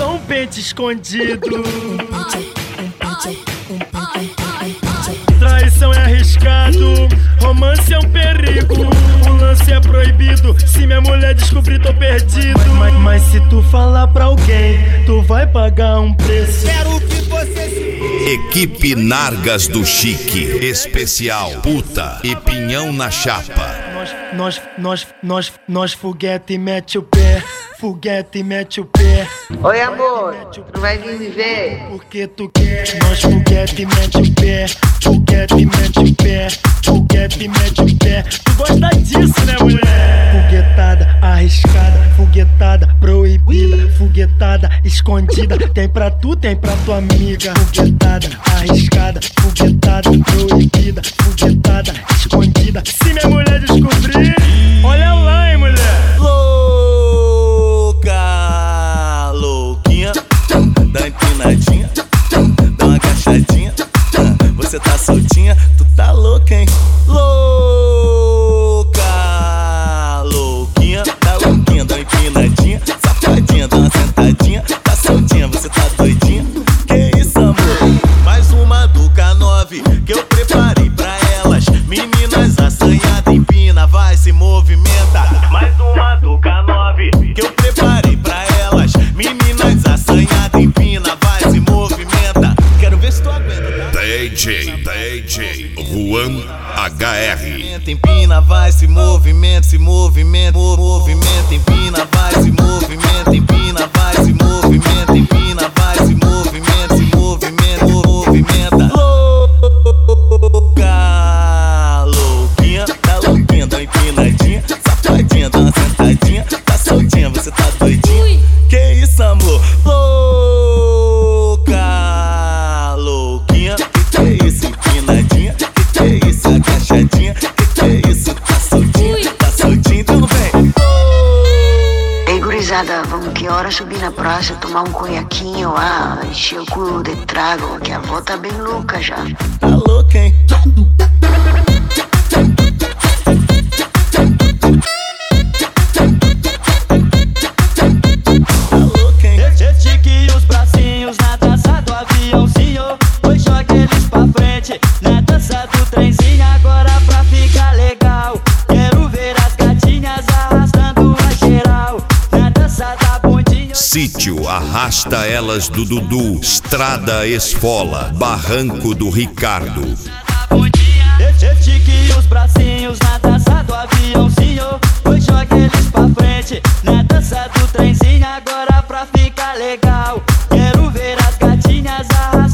só um pente escondido. Traição é arriscado, romance é um perigo. O lance é proibido, se minha mulher descobrir tô perdido. Mas se tu falar pra alguém, tu vai pagar um preço. Quero que você se... Equipe Nargas do Chique, especial puta e pinhão na chapa. Nós foguete mete o pé, foguete mete o pé. Oi amor, tu não vai vir me ver? Porque tu quer. Nós foguete mete o pé, foguete mete o pé, foguete mete o pé. Tu gosta disso, né, mulher? Foguetada arriscada, foguetada proibida, foguetada escondida. Tem pra tu, tem pra tua amiga. Foguetada arriscada, foguetada proibida, foguetada escondida. Se minha mulher descobrir, olha lá, hein, mulher. Louca, louquinha, dá empinadinha, dá uma agachadinha. Você tá soltinha, tu tá louca, hein? Louca, louquinha, tá louquinha, dá uma empinadinha, safadinha, dá uma sentadinha. Tá soltinha, você tá doidinha? Que isso, amor? Mais uma do K9 que eu preparei pra elas. Meninas assanhadas, empina, vai, se movimenta. Mais uma do K9 que eu preparei pra elas. Meninas assanhadas, empina, vai, se movimenta. Quero ver se tu aguenta, tá? DJ Juan HR. Empina, vai, se movimenta, se movimenta, movimenta. Empina, vai, se movimenta, empina, vai, se movimenta, empina, vai, se movimenta, se movimenta, movimenta. Louca, louquinha, tá louquinha, dá uma empinadinha, safadinha, dá uma sentadinha. Tá soltinha, você tá doidinha? Que isso, amor? Louca, louquinha, que é isso, empinadinha? Que é isso, agachadinha? Que é isso, tá soltinha? Tá soltinha, então vem. Ei gurizada, vamos que hora subir na praça, tomar um conhaquinho, encher o cu de trago, que a avó tá bem louca já. Tá louca, hein? Estique os bracinhos na dança do aviãozinho. Oi, joga eles pra frente na dança do trenzinho. Agora pra ficar legal, quero ver as gatinhas arrastando a geral na dança da bundinha. Sítio Arrasta Elas do Dudu, Estrada Esfola, Barranco do Ricardo. Estique os bracinhos na dança do aviãozinho. Oi, joga eles pra frente na dança do trenzinho. Agora pra ficar legal, quero ver as gatinhas arrastando